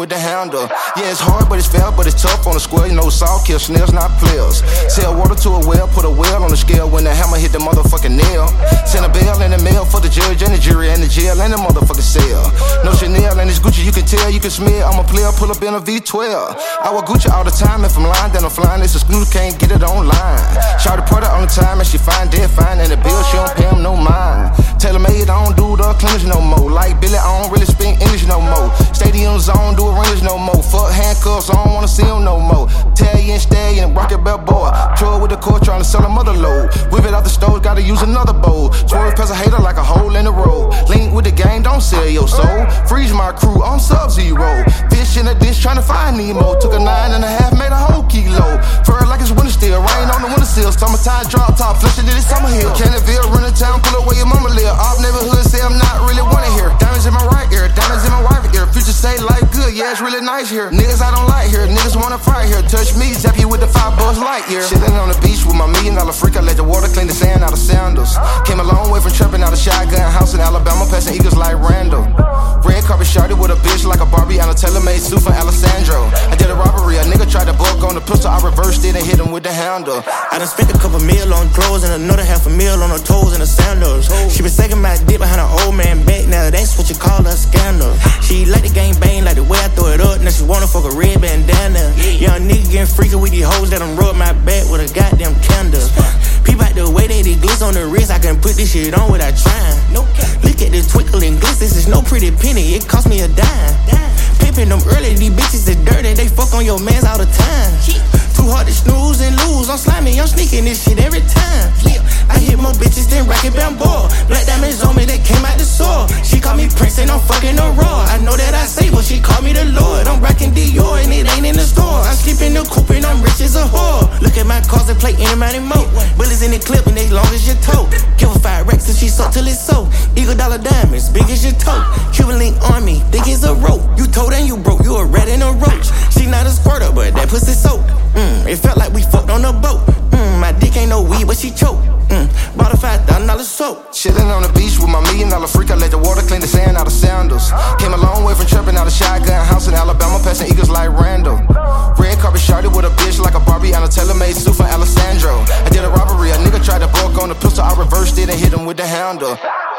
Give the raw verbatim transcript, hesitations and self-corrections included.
with the handle. Yeah, it's hard, but it's fair, but it's tough on the square. You know, salt kills snails, not players. Sell water to a well, put a well on the scale when the hammer hit the motherfucking nail. Send a bail in the mail for the judge and the jury and the jail and the motherfucking cell. No Chanel and it's Gucci, you can tell, you can smell. I'm a player, pull up in a V twelve. I wear Gucci all the time. If I'm lying, then I'm flying. It's exclusive, can't get it online. Shawty put it on the time and she fine, dead fine. And the bill, she don't pay him no mind. Tailor made, I don't do the cleaners no more. Like Billy, I don't really speak English no more. Stadiums, I don't do arenas no more. Fuck handcuffs, I don't wanna see them no more. Italian stallion, rocket bell boy. Troll with the court trying to sell a mother load. Whip it out the stove, gotta use another bowl. Swerve past a hater like a hole in the road. Link with the game, don't sell your soul. Freeze my crew on Sub-Zero. Fish in a dish trying to find Nemo. Took a nine and a half, made a whole kilo. Fur like it's winter still, rain on the windowsill. Summertime drop top, flushing it in summer hill. Canterville, run to town, pull up where your mama live. Off neighborhood, say I'm not really wanted here. Diamonds in my right ear, diamonds in my right ear. Future say life good, yeah, it's really nice here. Niggas I don't like here, niggas wanna fight here. Touch me, zap you with the five Buzz Lightyear. Chillin' on the beach with my million dollar freak. I let the water clean the sand out of sandals. Came a long way from trapping out a shotgun house in Alabama, passing eagles like Randall. Red carpet shorty with a bitch like a Barbie on a tailor-made suit for Alessandro. I did a robbery, a nigga tried to buck on the pistol. I reversed it and hit him with the handle. I done spent a couple mil on clothes and another half a mil on her toes and her sandals. She been sucking my dick behind her old man back. Now that's what you call a scandal. She like the game bang, like the way I throw it up. Now she wanna fuck a red bandana. Young nigga getting freaky with these hoes that done rub my back with a goddamn candle. Peep out the way that it glitz on the wrist. I can put this shit on without trying. Look at this twinkling glitz. This is no pretty penny. It cost me a dime. Pimpin' them early. These bitches is dirty. They fuck on your mans all the time. Too hard to snooze and lose. I'm slimy. I'm sneaking this shit every time. I hit more bitches than Rocket Bamboo. Black diamonds on me that came out the soil. She call me Prince and I'm fucking her raw. I know that I say, but she call me the Lord. I'm rocking Dior and it ain't in the store. I'm sleeping the coupe and I'm rich as a whore. Look at my cars and play any money more. Bullets in the clip and they long as your toe. Give her five racks and she suck till it's so. Eagle dollar diamonds, big as your toe. Cuban link on me, thick as a rope. You told and you broke, you a rat and a roach. She not a squirter, but that pussy soaked. Mm, it felt like we fucked on a boat. Mm, my dick ain't no weed, but she choked. Mm, bought a five thousand dollar soap. Chillin' on the beach with my million dollar freak. I let the water clean the sand out of sandals. Came a long way from trapping out a shotgun house in Alabama, passing eagles like Randall. Red carpet shorty with a bitch like a Barbie on a tailor-made suit for Alessandro. I did a robbery, a nigga tried to buck on the pistol. I reversed it and hit him with the handle.